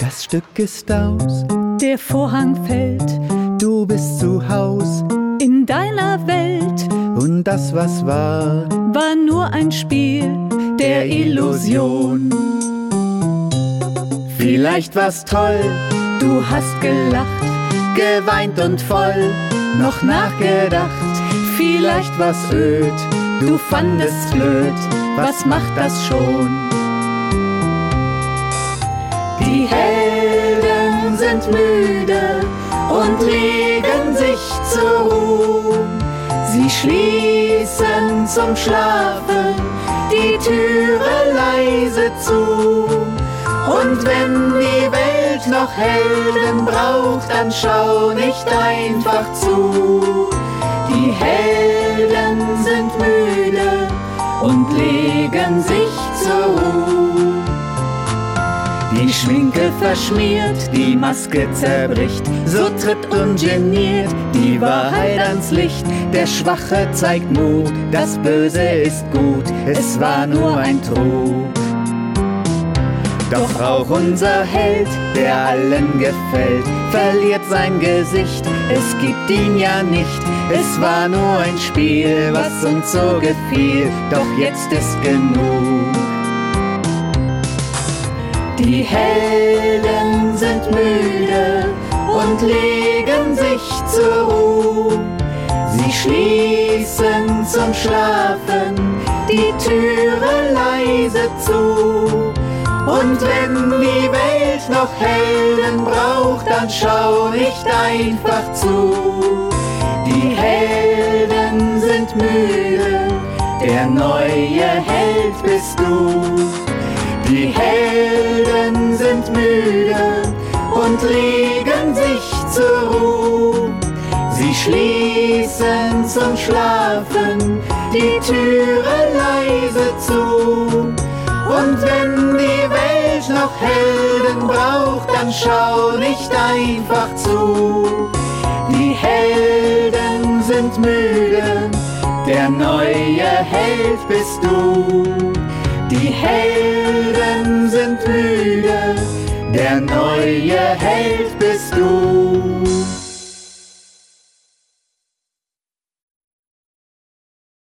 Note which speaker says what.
Speaker 1: Das Stück ist aus,
Speaker 2: der Vorhang fällt,
Speaker 1: du bist zu Haus
Speaker 2: in deiner Welt.
Speaker 1: und das, was war,
Speaker 2: War nur ein Spiel der Illusion.
Speaker 1: Vielleicht war's toll,
Speaker 2: Du hast gelacht,
Speaker 1: geweint und voll, noch nachgedacht. Vielleicht war's öd, du fandest blöd, was macht das schon? Die Helden sind müde und legen sich zur Ruhe. Sie schließen zum Schlafen die Türe leise zu. Und wenn die Welt noch Helden braucht, dann schau nicht einfach zu. Die Helden sind müde und legen sich zur Ruhe. Die Schminke verschmiert, die Maske zerbricht, so tritt ungeniert die Wahrheit ans Licht. Der Schwache zeigt Mut, das Böse ist gut, es war nur ein Trug. Doch auch unser Held, der allen gefällt, verliert sein Gesicht, es gibt ihn ja nicht. Es war nur ein Spiel, was uns so gefiel, doch jetzt ist genug. Die Helden sind müde und legen sich zur Ruhe. Sie schließen zum Schlafen die Türe leise zu. Und wenn die Welt noch Helden braucht, dann schau nicht einfach zu. Die Helden sind müde, der neue Held bist du. Die Helden sind müde und legen sich zur Ruhe. Sie schließen zum Schlafen die Türe leise zu. Und wenn die Welt noch Helden braucht, dann schau nicht einfach zu. Die Helden sind müde, der neue Held bist du. Die Helden sind müde, der neue Held bist du.